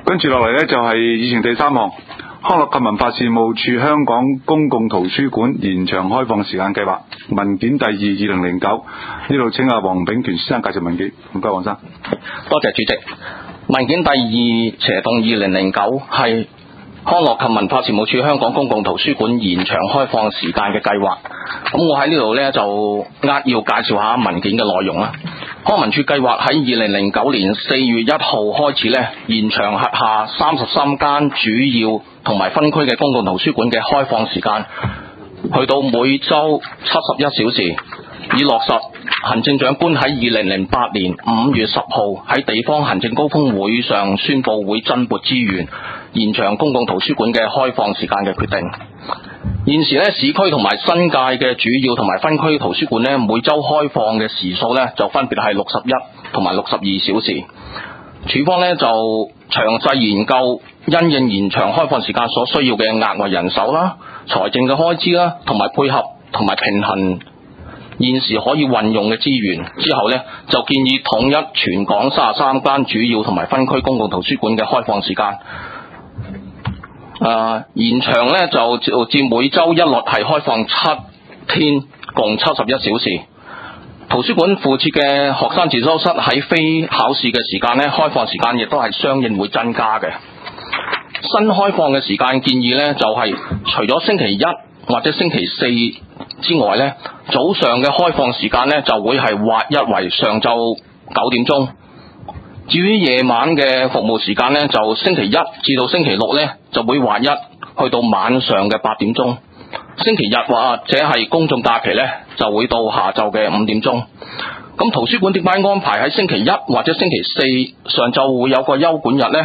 跟住落嚟呢，就係議程第三項，康樂及文化事務處香港公共圖書館延長開放時間計劃文件第2009，呢度請阿黃炳權先生介紹文件。唔該，黃生。 多謝主席。文件第2009係康樂及文化事務處香港公共圖書館延長開放時間嘅計劃。咁我喺呢度呢，就扼要介紹下文件嘅內容啦。康文署計劃喺2009年4月1號開始呢，延長轄下33間主要同埋分區嘅公共圖書館嘅開放時間，去到每周71小時，以落實行政長官喺2008年5月10號喺地方行政高峰會上宣佈會增撥資源，延長公共圖書館嘅開放時間嘅決定。現時呢，市區同埋新界嘅主要同埋分區圖書館呢，每周開放嘅時數呢，就分別係61同埋62小時。署方呢，就詳細研究因應延長開放時間所需要嘅額外人手啦、財政嘅開支啦，同埋配合同埋平衡現時可以運用嘅資源之後呢，就建議統一全港33間主要同埋分區公共圖書館嘅開放時間。延長呢，就至每周一律係開放7天，共71小時。圖書館附設嘅學生自修室喺非考試嘅時間呢，開放時間亦都係相應會增加嘅。新開放嘅時間建議呢，就係除咗星期一或者星期四之外呢，早上嘅開放時間呢，就會係劃一為上晝9點鐘。至於夜晚嘅服務時間呢，就星期一至到星期六呢，就會劃一去到晚上嘅8點鐘。星期日或者係公眾假期呢，就會到下晝嘅5點鐘。咁圖書館點解安排喺星期一或者星期四上晝會有個休館日呢？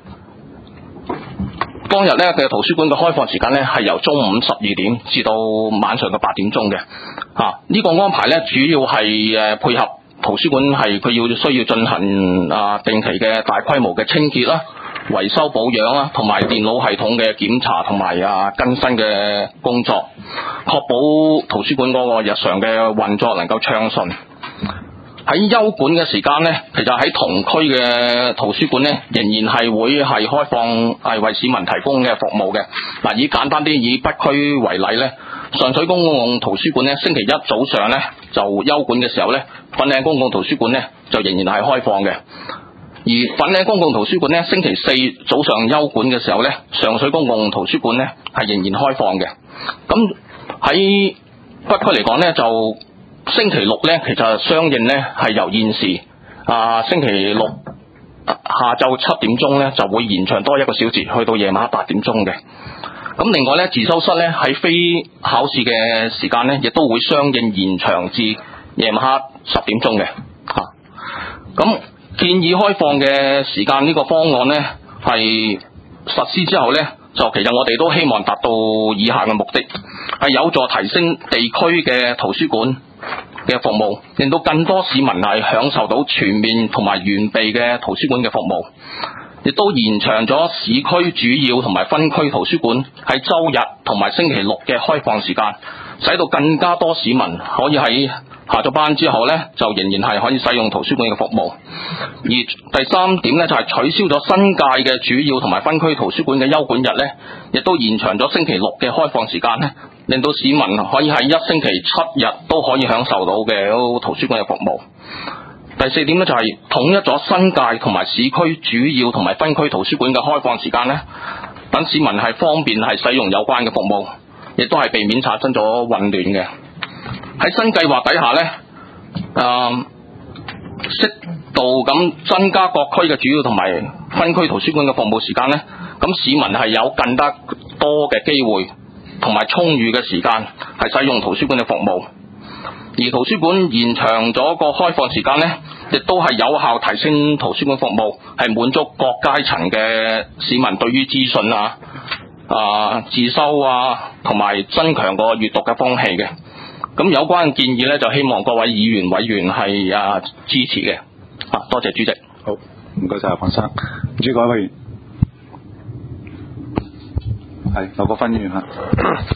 當日呢嘅圖書館嘅開放時間呢，係由中午12點至到晚上嘅8點鐘嘅。呢個安排呢，主要係配合圖書館係佢需要進行定期嘅大規模嘅清潔啦、維修保養啦，同埋電腦系統嘅檢查同埋更新嘅工作，確保圖書館嗰個日常嘅運作能夠暢順。喺休館嘅時間呢，其實喺同區嘅圖書館呢，仍然係會係開放係為市民提供嘅服務嘅。以簡單啲以北區為例呢，上水公共圖書館呢，星期一早上呢就休館嘅時候呢，粉嶺公共圖書館呢就仍然係開放嘅。而粉嶺公共圖書館呢，星期四早上休館嘅時候呢，上水公共圖書館呢係仍然開放嘅。咁喺北區嚟講呢，就星期六呢，其實相應呢係由現時星期六下晝7點鐘呢，就會延長多1個小時，去到夜晚8點鐘嘅。咁另外呢，自修室呢喺非考試嘅時間呢，亦都會相應延長至夜晚10點鐘嘅。咁建議開放嘅時間呢個方案呢，係實施之後呢，就其實我哋都希望達到以下嘅目的，係有助提升地區嘅圖書館嘅服務，令到更多市民係享受到全面同埋完備嘅圖書館嘅服務，亦都延長咗市區主要同埋分區圖書館喺周日同埋星期六嘅開放時間，使到更加多市民可以喺下咗班之後呢，就仍然係可以使用圖書館嘅服務。而第三點呢，就係取消咗新界嘅主要同埋分區圖書館嘅休館日呢，亦都延長咗星期六嘅開放時間呢，令到市民可以喺一星期7日都可以享受到嘅圖書館嘅服務。第四點呢，就係統一咗新界同埋市區主要同埋分區圖書館嘅開放時間呢，等市民係方便係使用有關嘅服務，亦都係避免產生咗混亂嘅。喺新計劃底下呢，適度咁增加各區嘅主要同埋分區圖書館嘅服務時間呢，咁市民係有更加多嘅機會同埋充裕嘅時間係使用圖書館嘅服務。而圖書館延長咗個開放時間呢，亦都係有效提升圖書館服務，係滿足各階層嘅市民對於資訊自修同埋增強個閱讀嘅風氣嘅。咁有關嘅建議呢，就希望各位議員委員係支持嘅。多謝主席。 好，唔該晒黃生。唔知各位委員，係劉國勳議員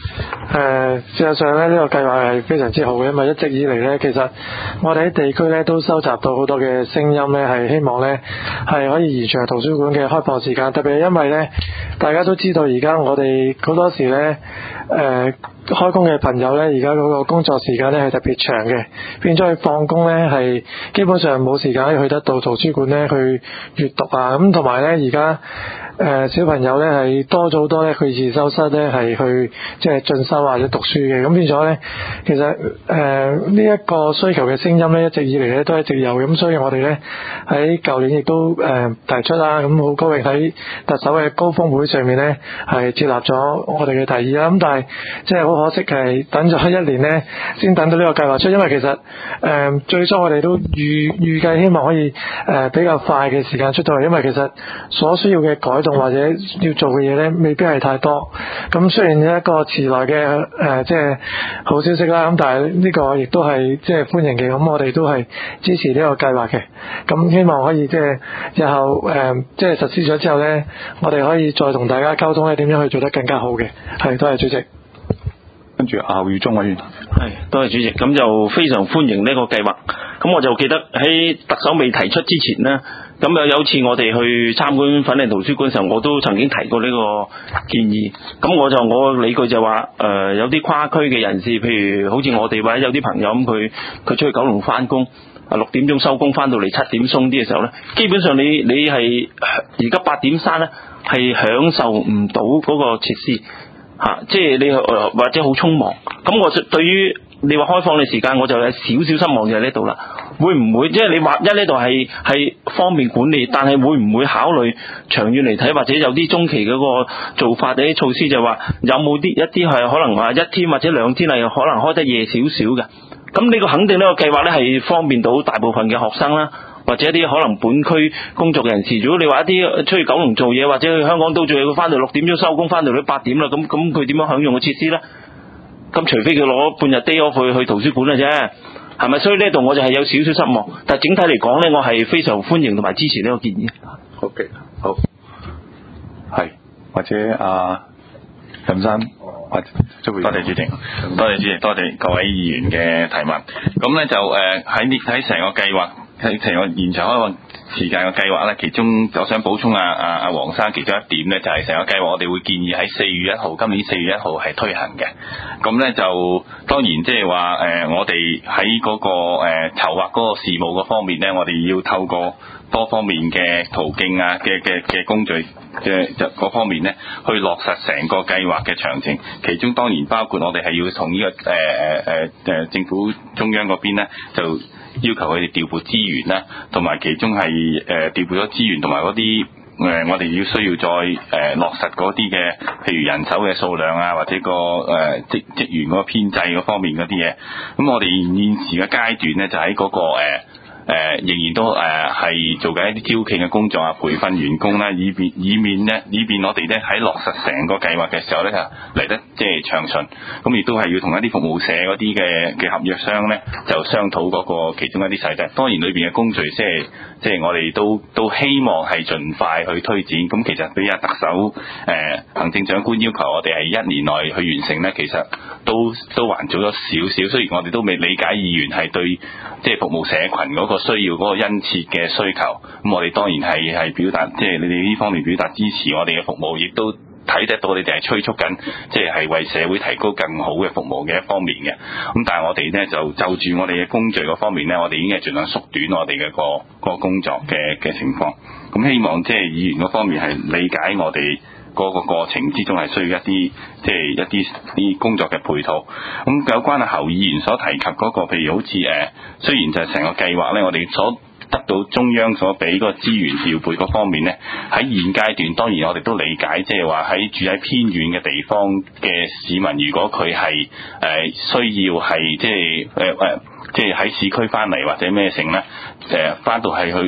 事實上咧，呢個計劃係非常之好嘅，因為一直以嚟咧，其實我哋喺地區咧都收集到好多嘅聲音咧，係希望咧係可以延長圖書館嘅開放時間，特別係因為咧大家都知道而家我哋好多時咧開工嘅朋友咧，而家嗰個工作時間咧係特別長嘅，變咗佢放工咧係基本上冇時間可以去得到圖書館咧去閱讀啊，咁同埋咧而家小朋友咧係多咗好多咧去自修室咧係去即係進修或者讀書嘅，咁變咗咧其實呢一個需求嘅聲音咧一直以嚟咧都一直有，咁所以我哋咧喺舊年亦都提出啦，咁好高興喺特首嘅高峰會上面咧係接納咗我哋嘅提議啦，咁但係即係好可惜係等咗一年咧先等到呢個計劃出，因為其實最初我哋都預計希望可以比較快嘅時間出到嚟，因為其實所需要嘅改動或者要做嘅嘢咧未必係太多，咁雖然有一個遲來嘅即係好消息啦，咁但係呢個亦都係即係歡迎嘅，咁我哋都係支持呢個計劃嘅，咁希望可以即係日後即係實施咗之後咧，我哋可以再同大家溝通咧點樣去做得更加好嘅，係多謝主席。 跟住阿余忠委員， 係多謝主席，咁就非常歡迎呢個計劃。咁我就記得喺特首未提出之前呢，咁有次我哋去參觀粉嶺圖書館嘅時候，我都曾經提過呢個建議。咁我理據就話有啲跨區嘅人士，譬如好似我哋或者有啲朋友咁，佢出去九龍翻工，6點鐘收工，翻到嚟7點鬆啲嘅時候呢，基本上你係而家8點閂呢，係享受唔到嗰個設施。即係你或者好匆忙，咁我對於你話開放嘅時間，我就有少少失望就喺呢度啦。會唔會即係你話呢度係方便管理，但係會唔會考慮長遠嚟睇，或者有啲中期嗰個做法啲措施，就話有冇一啲係可能話1天或者2天係可能開得夜少少嘅？咁呢個肯定呢個計劃呢係方便到大部分嘅學生啦。或者一啲可能本區工作嘅人士，如果你話一啲出去九龍做嘢，或者去香港都做嘢，佢翻到6點鐘收工，翻到嚟8點啦，咁佢點樣享用個設施呢？咁除非佢攞半日 day off 去圖書館嘅啫，係咪？所以呢度我就係有少少失望，但係整體嚟講呢，我係非常歡迎同埋支持呢個建議。 OK， 好，係或者阿任生， 多謝主席，多謝各位議員嘅提問。咁呢就喺成個計劃。喺成個延長開放時間嘅計劃咧，其中我想補充阿黃生其中一點咧，就係成個計劃我哋會建議喺今年4月1號係推行嘅。咁咧就當然即係話我哋喺嗰個籌劃嗰個事務嗰方面咧，我哋要透過多方面嘅途徑啊嘅工序嘅嗰方面咧，去落實成個計劃嘅詳情。其中當然包括我哋係要同呢個政府中央嗰邊咧就要求佢哋調撥資源啦，同埋其中係調撥咗資源同埋嗰啲我哋要需要再落實嗰啲嘅，譬如人手嘅數量啊，或者個職員嗰個編制嗰方面嗰啲嘢。咁我哋現時嘅階段咧，就喺嗰個仍然都係做緊一啲招聘嘅工作啊，培訓員工啦，以便我哋咧喺落實成個計劃嘅時候咧嚟得即係暢順。咁亦都係要同一啲服務社嗰啲嘅合約商咧就商討嗰個其中一啲細節。當然裏邊嘅工序即係我哋都希望係盡快去推展。咁其實俾阿特首行政長官要求我哋係1年內去完成咧，其實都還早咗少少。雖然我哋都未理解議員係對即係服務社群嗰個需要嗰個殷切嘅需求，咁我哋當然係表達，即係你哋呢方面表達支持我哋嘅服務，亦都睇得到你哋係催促緊，即係為社會提高更好嘅服務嘅一方面嘅。咁但係我哋呢就住我哋嘅工序嗰方面呢，我哋已經係盡量縮短我哋嘅個工作嘅情況。咁希望即係議員嗰方面係理解我哋嗰個過程之中係需要一啲即係一啲工作嘅配套。咁有關侯議員所提及嗰個，譬如好似雖然就係成個計劃呢，我哋所得到中央所俾嗰個資源調配嗰方面呢，喺現階段當然我哋都理解，即係話喺住喺偏遠嘅地方嘅市民，如果佢係需要係即係喺市區翻嚟或者咩成呢，翻到係去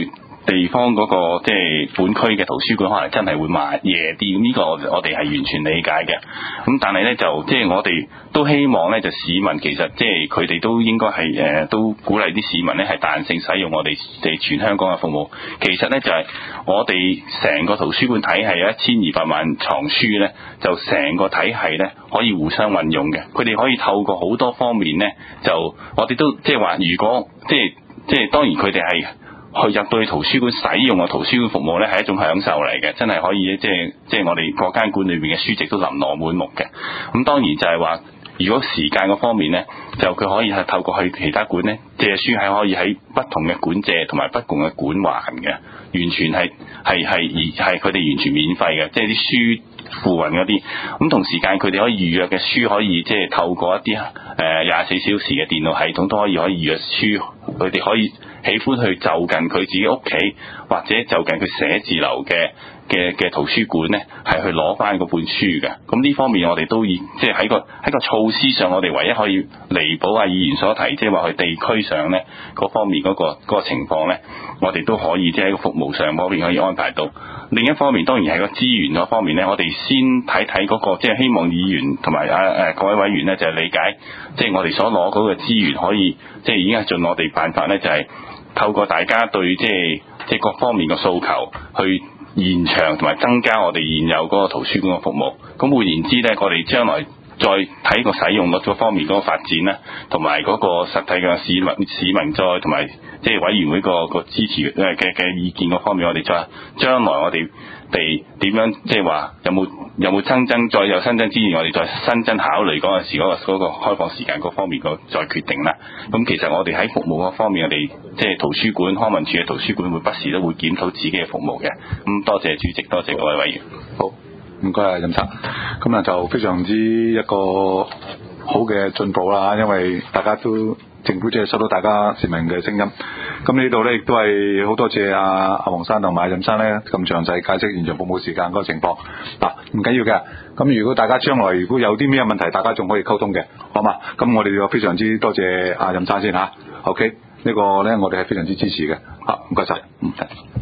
地方嗰個即係本區嘅圖書館可能真係會慢夜啲，咁呢個我哋係完全理解嘅。咁但係咧就即係我哋都希望咧就市民其實即係佢哋都應該係都鼓勵啲市民咧係彈性使用我哋全香港嘅服務。其實咧就係我哋成個圖書館體系有1200萬藏書咧，就成個體系咧可以互相運用嘅。佢哋可以透過好多方面咧，就我哋都即係話，如果即係當然佢哋係去入到去圖書館使用嘅圖書館服務咧，係一種享受嚟嘅，真係可以即係我哋各間館裏邊嘅書籍都琳琅滿目嘅。咁當然就係話，如果時間嗰方面咧，就佢可以係透過去其他館咧借書，係可以喺不同嘅館借同埋不同嘅館還嘅，完全係佢哋完全免費嘅，即係啲書附運嗰啲。咁同時間佢哋可以預約嘅書，可以即係透過一啲24小時嘅電腦系統都可以預約書，佢哋可以喜歡去就近佢自己屋企或者就近佢寫字樓嘅圖書館咧，係去攞翻嗰本書嘅。咁呢方面我哋都即係喺個措施上，我哋唯一可以彌補議員所提，即係話佢地區上咧嗰方面嗰個情況咧，我哋都可以即係喺個服務上方面可以安排到。另一方面當然係個資源嗰方面咧，我哋先睇嗰個即係希望議員同埋各位委員咧就係理解，即係我哋所攞嗰個資源可以即係已經係盡我哋辦法咧，就係透過大家對即係各方面嘅訴求去延長同埋增加我哋現有嗰個圖書館嘅服務。咁換言之咧，我哋將來再睇個使用率嗰方面嗰個發展咧，同埋嗰個實際嘅市民再同埋即係委員會個支持嘅意見嗰方面，我哋再將來我哋點樣即係話有冇新增再有新增資源，我哋再新增考慮嗰陣時嗰個開放時間嗰方面再決定啦。咁其實我哋喺服務嗰方面，我哋即係圖書館康文署嘅圖書館會不時都會檢討自己嘅服務嘅。咁多謝主席，多謝各位委員。 好，唔該啊，任生。咁啊就非常之一個好嘅進步啦，因為大家都政府即係收到大家市民嘅聲音。咁呢度咧亦都係好多謝阿黃生同埋任生咧咁詳細解釋現場服務時間嗰個情況。唔緊要嘅。咁如果大家將來如果有啲咩問題，大家仲可以溝通嘅，好嘛？咁我哋就非常之多謝阿任生先嚇。OK，呢個咧我哋係非常之支持嘅。唔該晒。